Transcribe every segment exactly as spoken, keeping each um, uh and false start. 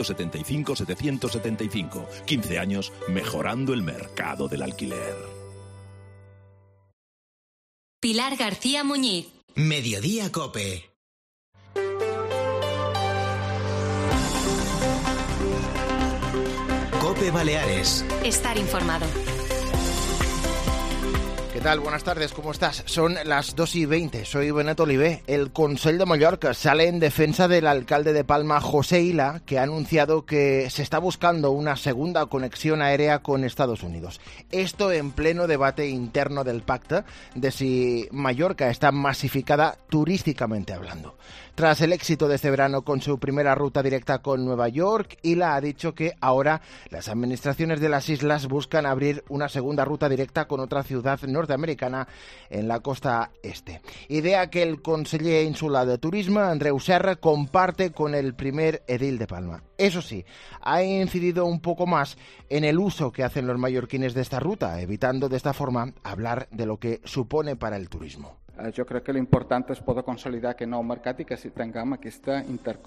setenta y cinco, setecientos setenta y cinco. quince años mejorando el mercado del alquiler. Pilar García Muñiz. Mediodía COPE. COPE Baleares. Estar informado. ¿Qué tal? Buenas tardes, ¿cómo estás? Son las dos y veinte, soy Benet Olivé. El Consell de Mallorca sale en defensa del alcalde de Palma, José Illa, que ha anunciado que se está buscando una segunda conexión aérea con Estados Unidos. Esto en pleno debate interno del pacto de si Mallorca está masificada turísticamente hablando. Tras el éxito de este verano con su primera ruta directa con Nueva York, Illa ha dicho que ahora las administraciones de las islas buscan abrir una segunda ruta directa con otra ciudad norteamericana en la costa este. Idea que el conseller insular de Turismo, Andreu Serra, comparte con el primer edil de Palma. Eso sí, ha incidido un poco más en el uso que hacen los mallorquines de esta ruta, evitando de esta forma hablar de lo que supone para el turismo. Jo crec que l'important és poder consolidar aquest nou mercat i que si tinguem aquesta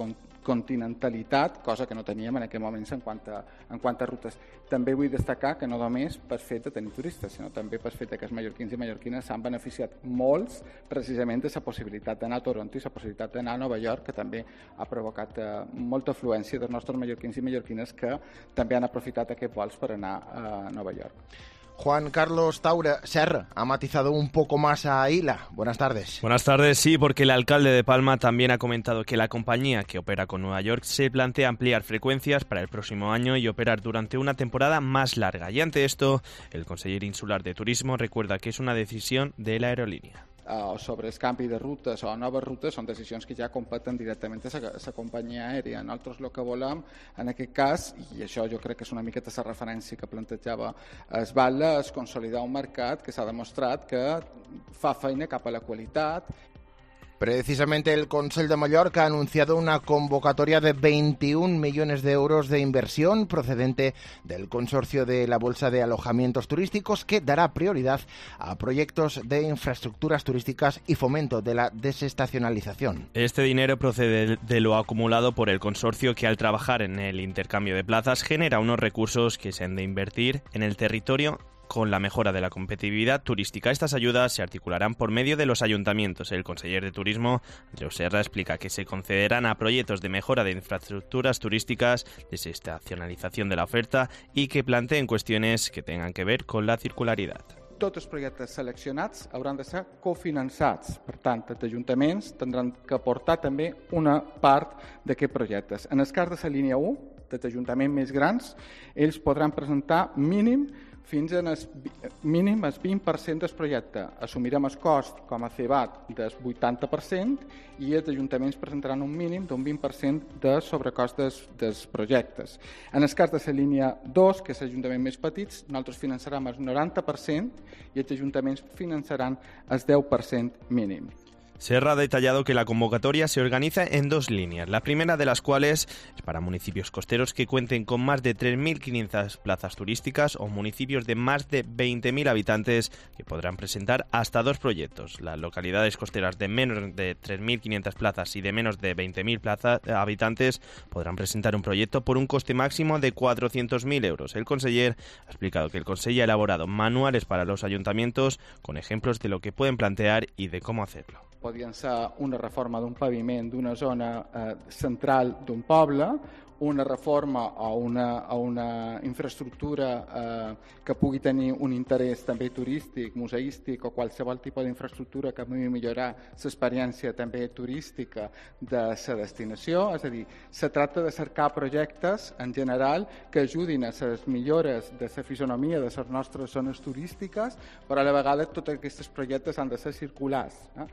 intercontinentalitat, cosa que no teníem en aquell moment en quant a, en quant a rutes. També vull destacar que no només per fet de tenir turistes, sinó també per fet que els mallorquins i mallorquines s'han beneficiat molts precisament de la possibilitat d'anar a Toronto i la possibilitat d'anar a Nova York, que també ha provocat eh, molta afluència dels nostres mallorquins i mallorquines que també han aprofitat aquests vols per anar a Nova York. Juan Carlos Taura Serra ha matizado un poco más a Illa. Buenas tardes. Buenas tardes, sí, porque el alcalde de Palma también ha comentado que la compañía que opera con Nueva York se plantea ampliar frecuencias para el próximo año y operar durante una temporada más larga. Y ante esto, el conseller insular de Turismo recuerda que es una decisión de la aerolínea. Uh, sobre el canvi de rutes o noves rutes són decisions que ja competen directament a la companyia aèria. Nosaltres el que volem en aquest cas, i això jo crec que és una miqueta la referència que plantejava es Batlle, és consolidar un mercat que s'ha demostrat que fa feina cap a la qualitat. Precisamente el Consell de Mallorca ha anunciado una convocatoria de veintiún millones de euros de inversión procedente del consorcio de la Bolsa de Alojamientos Turísticos, que dará prioridad a proyectos de infraestructuras turísticas y fomento de la desestacionalización. Este dinero procede de lo acumulado por el consorcio, que al trabajar en el intercambio de plazas genera unos recursos que se han de invertir en el territorio con la mejora de la competitividad turística. Estas ayudas se articularán por medio de los ayuntamientos. El conseller de Turismo, Andreu Serra, explica que se concederán a proyectos de mejora de infraestructuras turísticas, desestacionalización de la oferta y que planteen cuestiones que tengan que ver con la circularidad. Tots els projectes seleccionats hauran de ser cofinançats. Per tant, els ajuntaments tindran que aportar també una part d'aquests projectes. En el cas de la línia u, dels ajuntaments més grans, ells podran presentar mínim fins a el mínim el vint per cent del projecte. Assumirem el cost com a C E B A T del vuitanta per cent i els ajuntaments presentaran un mínim d'un vint per cent de sobrecost dels, dels projectes. En el cas de la línia dos, que és l'Ajuntament més petits, nosaltres finançarem el noranta per cent i els ajuntaments finançaran el deu per cent mínim. Serra ha detallado que la convocatoria se organiza en dos líneas, la primera de las cuales es para municipios costeros que cuenten con más de tres mil quinientas plazas turísticas o municipios de más de veinte mil habitantes que podrán presentar hasta dos proyectos. Las localidades costeras de menos de tres mil quinientas plazas y de menos de veinte mil habitantes podrán presentar un proyecto por un coste máximo de cuatrocientos mil euros. El conseller ha explicado que el Consell ha elaborado manuales para los ayuntamientos con ejemplos de lo que pueden plantear y de cómo hacerlo. Podien ser una reforma d'un paviment d'una zona eh, central d'un poble, una reforma o una, o una infraestructura eh, que pugui tenir un interès també turístic, museístic o qualsevol tipus d'infraestructura que pugui millorar l'experiència també turística de la destinació. És a dir, se tracta de cercar projectes en general que ajudin a les millores de la fisonomia de les nostres zones turístiques, però a la vegada tots aquests projectes han de ser circulars. Eh?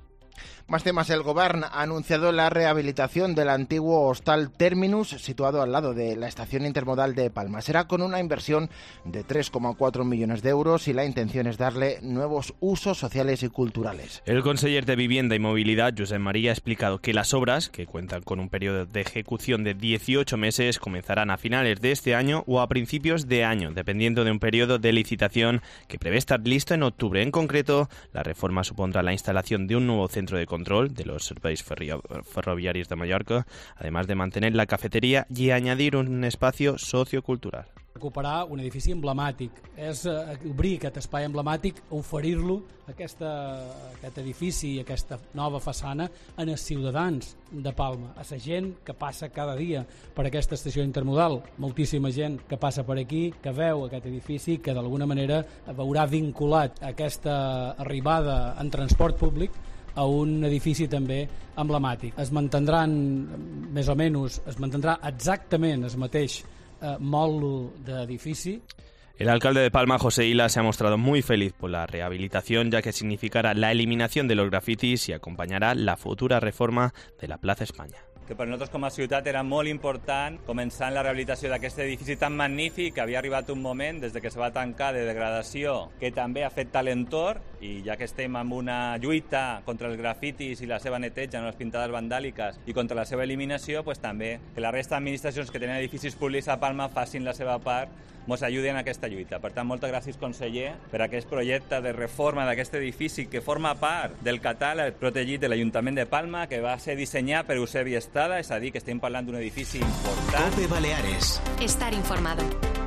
Más temas. El Gobierno ha anunciado la rehabilitación del antiguo hostal Terminus, situado al lado de la estación intermodal de Palma. Será con una inversión de tres coma cuatro millones de euros y la intención es darle nuevos usos sociales y culturales. El conseller de Vivienda y Movilidad, Josep María, ha explicado que las obras, que cuentan con un periodo de ejecución de dieciocho meses, comenzarán a finales de este año o a principios de año, dependiendo de un periodo de licitación que prevé estar listo en octubre. En concreto, la reforma supondrá la instalación de un nuevo centro centro de control de los servicios ferroviarios de Mallorca, además de mantener la cafetería y añadir un espacio sociocultural. Recuperar un edifici emblemàtic, és uh, obrir aquest espai emblemàtic, oferir-lo aquesta, aquest edifici i aquesta nova façana a els ciutadans de Palma, a la gent que passa cada dia per aquesta estació intermodal, moltíssima gent que passa per aquí, que veu aquest edifici, que d'alguna manera veurà vinculat aquesta arribada en transport públic a un edifici també emblemàtic. Es mantindran més o menys, es mantindrà exactament el mateix eh, módulo de edifici. El alcalde de Palma, José Ila, se ha mostrado muy feliz por la rehabilitación, ya que significará la eliminación de los grafitis y acompañará la futura reforma de la Plaza España. Que per nosaltres com a ciutat era molt important començar en la rehabilitació d'aquest edifici tan magnífic que havia arribat un moment, des de que se va tancar, de degradació, que també afecta l'entorn, i ja que estem en una lluita contra els grafitis i la seva neteja, no les pintades vandàliques, i contra la seva eliminació, pues també que la resta d'administracions que tenen edificis públics a Palma facin la seva part, ens ajuden en aquesta lluita. Per tant, moltes gràcies, conseller, per aquest projecte de reforma d'aquest edifici que forma part del catàleg protegit de l'Ajuntament de Palma, que va ser dissenyat per Eusebi Estada, és a dir, que estem parlant d'un edifici important. COPE Baleares. Estar informado.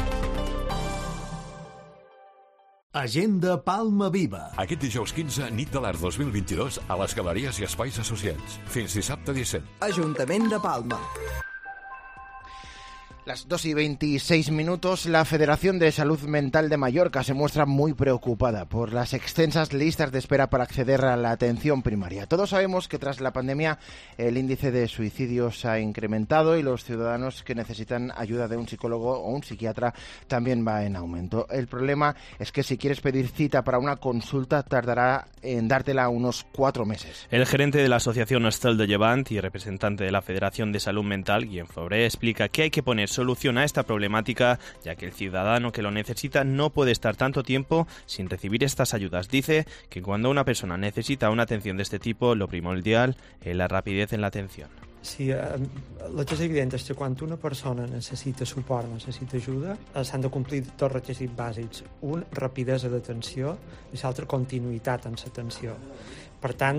Agenda Palma Viva. Aquest dijous quinze, nit de l'Art dos mil vint-i-dos, a les Galeries i Espais Associats. Fins dissabte disset. Ajuntament de Palma. Las dos y veintiséis minutos, la Federación de Salud Mental de Mallorca se muestra muy preocupada por las extensas listas de espera para acceder a la atención primaria. Todos sabemos que tras la pandemia el índice de suicidios ha incrementado y los ciudadanos que necesitan ayuda de un psicólogo o un psiquiatra también va en aumento. El problema es que si quieres pedir cita para una consulta tardará en dártela unos cuatro meses. El gerente de la Asociación Estel de Llevant y representante de la Federación de Salud Mental, Guillem Fabré, explica que hay que poner solución a esta problemática, ya que el ciudadano que lo necesita no puede estar tanto tiempo sin recibir estas ayudas. Dice que cuando una persona necesita una atención de este tipo, lo primordial es la rapidez en la atención. Sí, eh, el que és evident és que quan una persona necessita suport, necessita ajuda, eh, s'han de complir dos requisits bàsics. Un, rapidesa d'atenció, i l'altre, continuïtat en l'atenció. Per tant,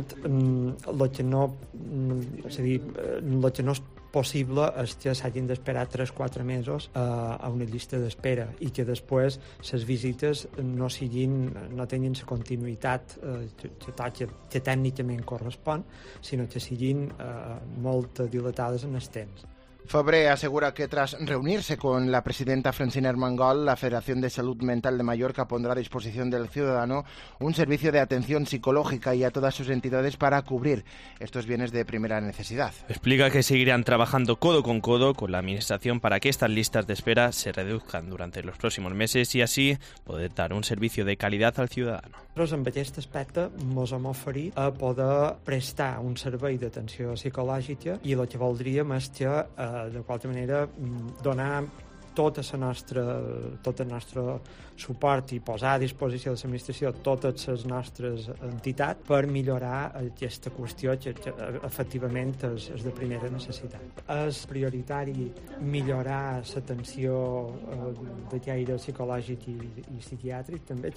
el que no, és a dir, el que no és possible és que s'hagin d'esperar tres o quatre mesos eh, a una llista d'espera i que després les visites no siguin, no tinguin la continuïtat eh, que, que, que tècnicament correspon, sinó que siguin eh, molt dilatades en el temps. Fabré asegura que tras reunirse con la presidenta Francina Armengol, la Federación de Salud Mental de Mallorca pondrá a disposición del ciudadano un servicio de atención psicológica y a todas sus entidades para cubrir estos bienes de primera necesidad. Explica que seguirán trabajando codo con codo con la Administración para que estas listas de espera se reduzcan durante los próximos meses y así poder dar un servicio de calidad al ciudadano. Nosaltres, amb aquest aspecte, ens hem oferit a poder prestar un servei d'atenció psicològica i el que voldríem és que, eh, de qualsevol manera, donar tot el nostre, tot el nostre suport i posar a disposició de l'administració totes les nostres entitats per millorar aquesta qüestió que, que efectivament és, és de primera necessitat. És prioritari millorar l'atenció eh, de caire psicològic i, i psiquiàtric també.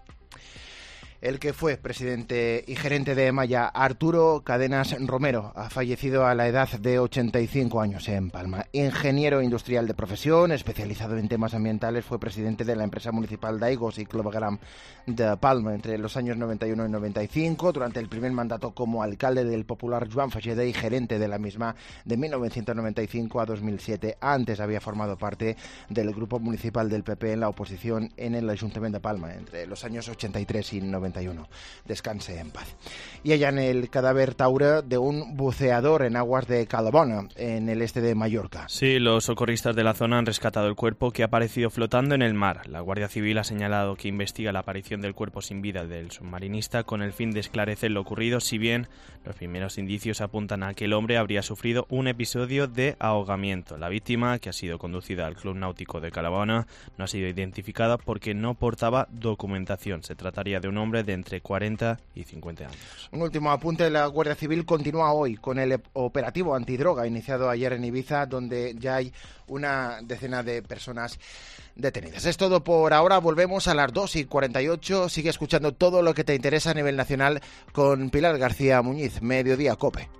El que fue presidente y gerente de Maya, Arturo Cadenas Romero, ha fallecido a la edad de ochenta y cinco años en Palma. Ingeniero industrial de profesión, especializado en temas ambientales, fue presidente de la empresa municipal Daigos y Clavegram de Palma entre los años noventa y uno y noventa y cinco. Durante el primer mandato como alcalde del popular Joan Fageda y gerente de la misma de mil novecientos noventa y cinco a dos mil siete. Antes había formado parte del grupo municipal del P P en la oposición en el Ayuntamiento de Palma entre los años ochenta y tres y noventa y uno. Descanse en paz. Y hallan el cadáver taura de un buceador en aguas de Calabona, en el este de Mallorca. Sí, los socorristas de la zona han rescatado el cuerpo que ha aparecido flotando en el mar. La Guardia Civil ha señalado que investiga la aparición del cuerpo sin vida del submarinista con el fin de esclarecer lo ocurrido, si bien los primeros indicios apuntan a que el hombre habría sufrido un episodio de ahogamiento. La víctima, que ha sido conducida al Club Náutico de Calabona, no ha sido identificada porque no portaba documentación. Se trataría de un hombre hombre de entre cuarenta y cincuenta años. Un último apunte, la Guardia Civil continúa hoy con el operativo antidroga iniciado ayer en Ibiza, donde ya hay una decena de personas detenidas. Es todo por ahora, volvemos a las dos y cuarenta y ocho. Sigue escuchando todo lo que te interesa a nivel nacional con Pilar García Muñiz, Mediodía COPE.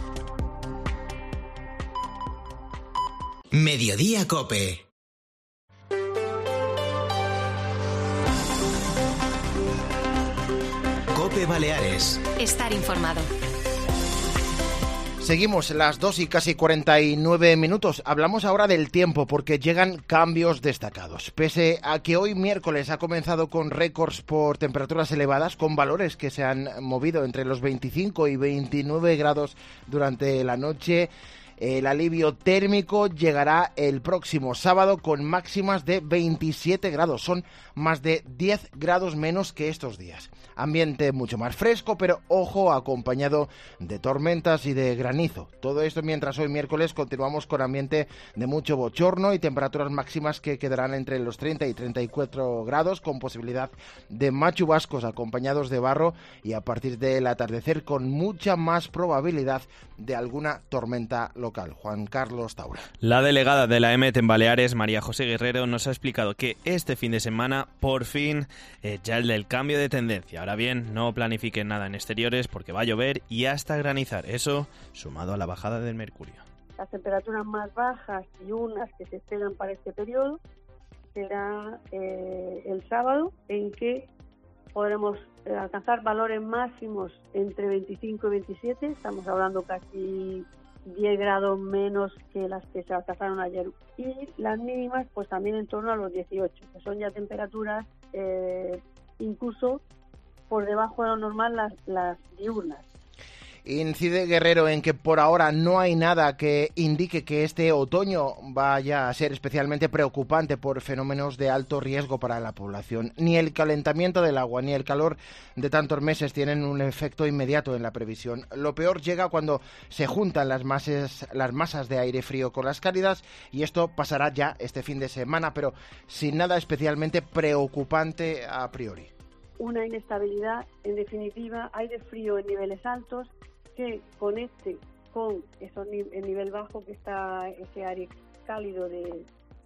Mediodía COPE. COPE Baleares. Estar informado. Seguimos las dos y casi cuarenta y nueve minutos. Hablamos ahora del tiempo porque llegan cambios destacados. Pese a que hoy miércoles ha comenzado con récords por temperaturas elevadas, con valores que se han movido entre los veinticinco y veintinueve grados durante la noche, el alivio térmico llegará el próximo sábado con máximas de veintisiete grados. Son más de diez grados menos que estos días. Ambiente mucho más fresco, pero ojo, acompañado de tormentas y de granizo. Todo esto mientras hoy miércoles continuamos con ambiente de mucho bochorno y temperaturas máximas que quedarán entre los treinta y treinta y cuatro grados, con posibilidad de más chubascos acompañados de barro y a partir del atardecer con mucha más probabilidad de alguna tormenta local. Juan Carlos Taura. La delegada de la E M E T en Baleares, María José Guerrero, nos ha explicado que este fin de semana, por fin, eh, ya el del cambio de tendencia. Ahora bien, no planifiquen nada en exteriores porque va a llover y hasta granizar. Eso sumado a la bajada del mercurio. Las temperaturas más bajas y unas que se esperan para este periodo será eh, el sábado, en que podremos eh, alcanzar valores máximos entre veinticinco y veintisiete. Estamos hablando casi diez grados menos que las que se alcanzaron ayer. Y las mínimas pues también en torno a los dieciocho, que son ya temperaturas eh, incluso por debajo de lo normal las, las diurnas. Incide Guerrero en que por ahora no hay nada que indique que este otoño vaya a ser especialmente preocupante por fenómenos de alto riesgo para la población. Ni el calentamiento del agua ni el calor de tantos meses tienen un efecto inmediato en la previsión. Lo peor llega cuando se juntan las masas, las masas de aire frío con las cálidas, y esto pasará ya este fin de semana, pero sin nada especialmente preocupante a priori. Una inestabilidad, en definitiva, aire frío en niveles altos que conecte con esos, el nivel bajo que está ese aire cálido de,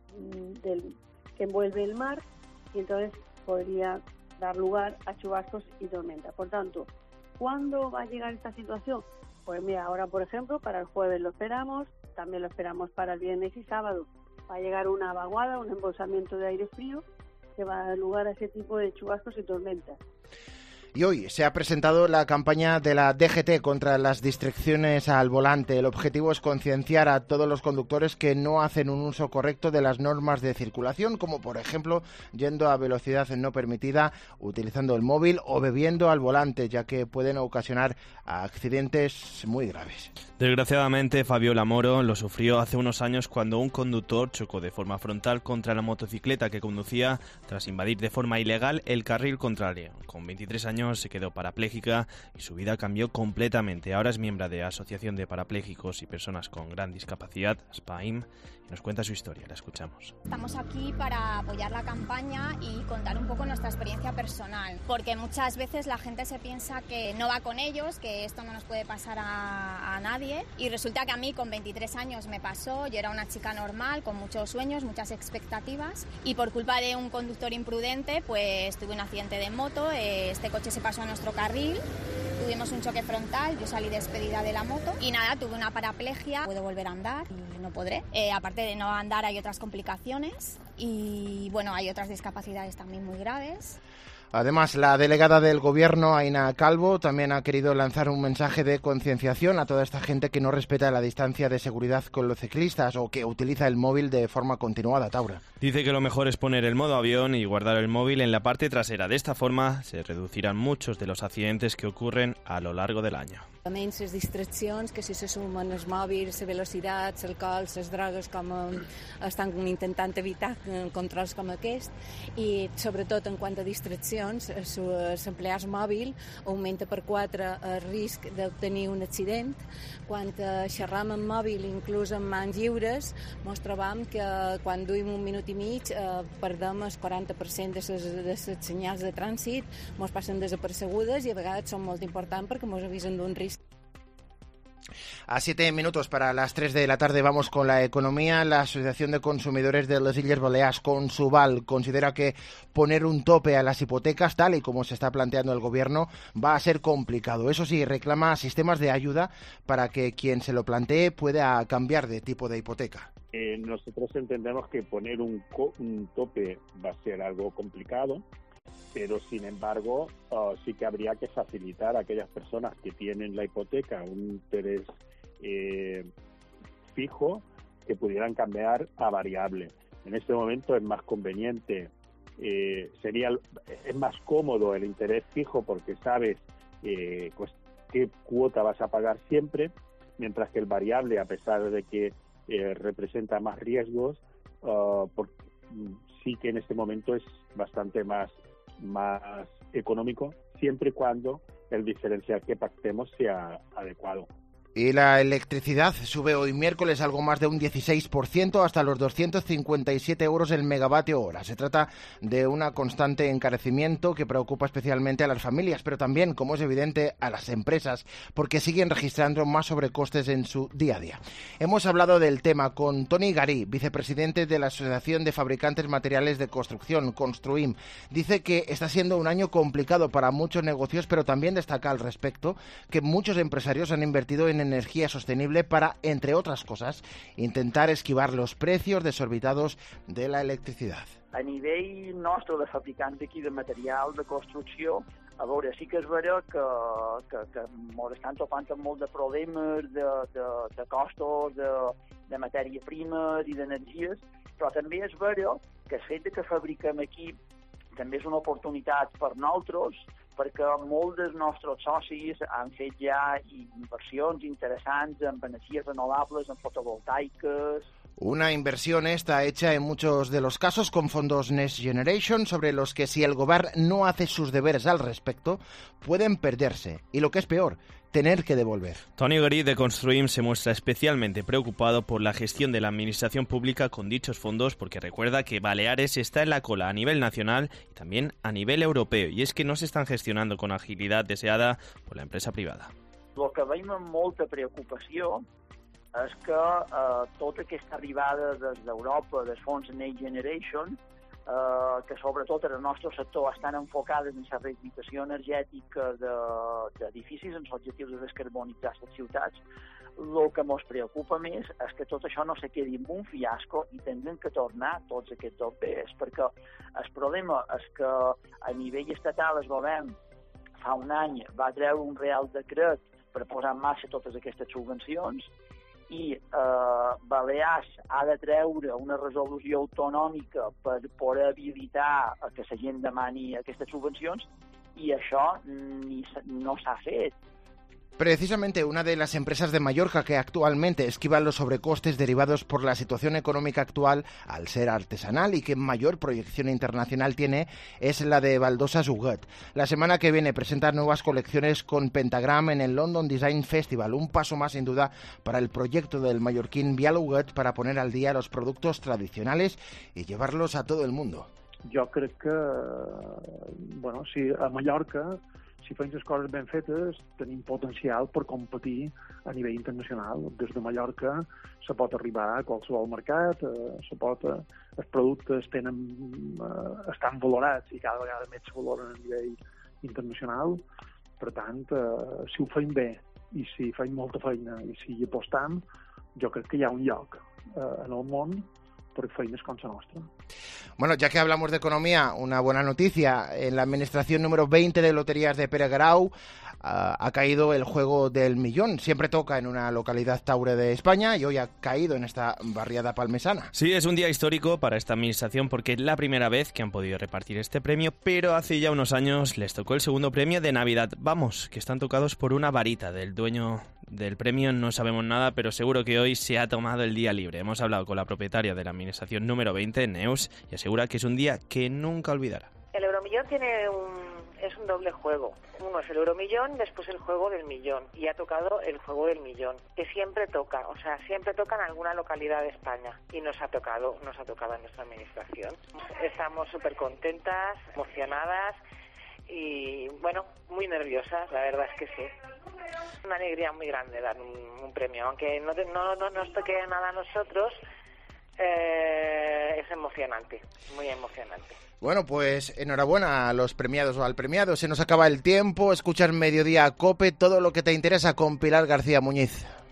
del, que envuelve el mar, y entonces podría dar lugar a chubascos y tormentas. Por tanto, ¿cuándo va a llegar esta situación? Pues mira, ahora por ejemplo, para el jueves lo esperamos, también lo esperamos para el viernes y sábado. Va a llegar una vaguada, un embolsamiento de aire frío que va a dar lugar a ese tipo de chubascos y tormentas. Y hoy se ha presentado la campaña de la D G T contra las distracciones al volante. El objetivo es concienciar a todos los conductores que no hacen un uso correcto de las normas de circulación, como por ejemplo yendo a velocidad no permitida, utilizando el móvil o bebiendo al volante, ya que pueden ocasionar accidentes muy graves. Desgraciadamente, Fabiola Moro lo sufrió hace unos años cuando un conductor chocó de forma frontal contra la motocicleta que conducía tras invadir de forma ilegal el carril contrario. Con veintitrés años se quedó parapléjica y su vida cambió completamente. Ahora es miembro de Asociación de Parapléjicos y Personas con Gran Discapacidad, SPAIM, y nos cuenta su historia. La escuchamos. Estamos aquí para apoyar la campaña y contar un poco nuestra experiencia personal, porque muchas veces la gente se piensa que no va con ellos, que esto no nos puede pasar a, a nadie, y resulta que a mí con veintitrés años me pasó. Yo era una chica normal, con muchos sueños, muchas expectativas, y por culpa de un conductor imprudente pues tuve un accidente de moto. Este coche se pasó a nuestro carril, tuvimos un choque frontal, yo salí despedida de la moto y nada, tuve una paraplegia. Puedo volver a andar y no podré. Eh, aparte de no andar hay otras complicaciones y bueno, hay otras discapacidades también muy graves. Además, la delegada del Gobierno, Aina Calvo, también ha querido lanzar un mensaje de concienciación a toda esta gente que no respeta la distancia de seguridad con los ciclistas o que utiliza el móvil de forma continuada. Taura. Dice que lo mejor es poner el modo avión y guardar el móvil en la parte trasera. De esta forma se reducirán muchos de los accidentes que ocurren a lo largo del año. A menys les distraccions, que si se sumen els mòbils, la velocitat, l'alcohol, les drogues, com estan intentant evitar controls com aquest, i sobretot en quant a distraccions, l'empleat mòbil augmenta per quatre el risc d'obtenir un accident. Quan xerram amb mòbil, inclús amb mans lliures, ens trobam que quan duim un minut i mig eh, perdem el quaranta per cent de les, de les senyals de trànsit, ens passen desapercebudes i a vegades són molt importants perquè ens avisen d'un risc. A siete minutos para las tres de la tarde vamos con la economía. La Asociación de Consumidores de las Illes Balears, Consuval, considera que poner un tope a las hipotecas, tal y como se está planteando el gobierno, va a ser complicado. Eso sí, reclama sistemas de ayuda para que quien se lo plantee pueda cambiar de tipo de hipoteca. Eh, nosotros entendemos que poner un, co- un tope va a ser algo complicado, pero sin embargo uh, sí que habría que facilitar a aquellas personas que tienen la hipoteca un interés eh, fijo, que pudieran cambiar a variable. En este momento es más conveniente, eh, sería es más cómodo el interés fijo porque sabes eh, pues, qué cuota vas a pagar siempre, mientras que el variable, a pesar de que eh, representa más riesgos, uh, por, sí que en este momento es bastante más más económico, siempre y cuando el diferencial que pactemos sea adecuado. Y la electricidad sube hoy miércoles algo más de un dieciséis por ciento hasta los doscientos cincuenta y siete euros el megavatio hora. Se trata de un constante encarecimiento que preocupa especialmente a las familias, pero también, como es evidente, a las empresas, porque siguen registrando más sobrecostes en su día a día. Hemos hablado del tema con Toni Garí, vicepresidente de la Asociación de Fabricantes Materiales de Construcción, Construim. Dice que está siendo un año complicado para muchos negocios, pero también destaca al respecto que muchos empresarios han invertido en energía sostenible para, entre otras cosas, intentar esquivar los precios desorbitados de la electricidad. A nivell nostre de fabricants d'aquí de material de construcció, a veure, sí que és vera que, que, que ens estan topant amb molt de problemes de, de, de costos, de, de matèries primes i d'energies, però també és vera que el fet de que fabriquem aquí també és una oportunitat per nosaltres, perquè molts dels nostres socis han fet ja inversions interessants en energies renovables, en fotovoltaiques. Una inversión esta hecha en muchos de los casos con fondos Next Generation, sobre los que si el gobierno no hace sus deberes al respecto, pueden perderse. Y lo que es peor, tener que devolver. Toni Garí de Construim se muestra especialmente preocupado por la gestión de la administración pública con dichos fondos, porque recuerda que Baleares está en la cola a nivel nacional y también a nivel europeo, y es que no se están gestionando con agilidad deseada por la empresa privada. El que veiem amb molta preocupació és que eh, tota aquesta arribada des d'Europa, dels fons Next Generation, eh, que sobretot en el nostre sector estan enfocades en la rehabilitació energètica d'edificis, de, en l'objectiu de descarbonitzar les ciutats, el que ens preocupa més és que tot això no se quedi en un fiasco i tindran que tornar tots aquests dobbers, perquè el problema és que a nivell estatal el govern fa un any va treure un real decret per posar en marxa totes aquestes subvencions, i eh, Balears ha de treure una resolució autonòmica per poder habilitar que la gent demani aquestes subvencions, i això ni, no s'ha fet. Precisamente una de las empresas de Mallorca que actualmente esquiva los sobrecostes derivados por la situación económica actual al ser artesanal y que mayor proyección internacional tiene es la de Baldosas Huguet. La semana que viene presenta nuevas colecciones con Pentagram en el London Design Festival, un paso más sin duda para el proyecto del mallorquín Biel Huguet para poner al día los productos tradicionales y llevarlos a todo el mundo. Jo crec que, bueno, si a Mallorca, si fem les coses ben fetes, tenim potencial per competir a nivell internacional. Des de Mallorca se pot arribar a qualsevol mercat, eh, se pot, eh, els productes tenen, eh, estan valorats i cada vegada més se valoren a nivell internacional. Per tant, eh, si ho fem bé i si fem molta feina i si hi apostam, jo crec que hi ha un lloc eh, en el món per feines com la nostra. Bueno, ya que hablamos de economía, una buena noticia. En la administración número veinte de Loterías de Pere Grau ha, ha caído el juego del millón. Siempre toca en una localidad taure de España y hoy ha caído en esta barriada palmesana. Sí, es un día histórico para esta administración porque es la primera vez que han podido repartir este premio, pero hace ya unos años les tocó el segundo premio de Navidad. Vamos, que están tocados por una varita del dueño del premio, no sabemos nada, pero seguro que hoy se ha tomado el día libre. Hemos hablado con la propietaria de la administración número veinte, Neus, y asegura que es un día que nunca olvidará. El Euromillón tiene un, es un doble juego. Uno es el Euromillón, después el juego del millón. Y ha tocado el juego del millón, que siempre toca, o sea, siempre toca en alguna localidad de España. Y nos ha tocado, nos ha tocado en nuestra administración. Estamos súper contentas, emocionadas y, bueno, muy nerviosas, la verdad es que sí. Una alegría muy grande dar un, un premio, aunque no, no, no nos toque nada a nosotros, eh, es emocionante, muy emocionante. Bueno, pues enhorabuena a los premiados o al premiado. Se nos acaba el tiempo. Escuchas Mediodía COPE, todo lo que te interesa con Pilar García Muñiz.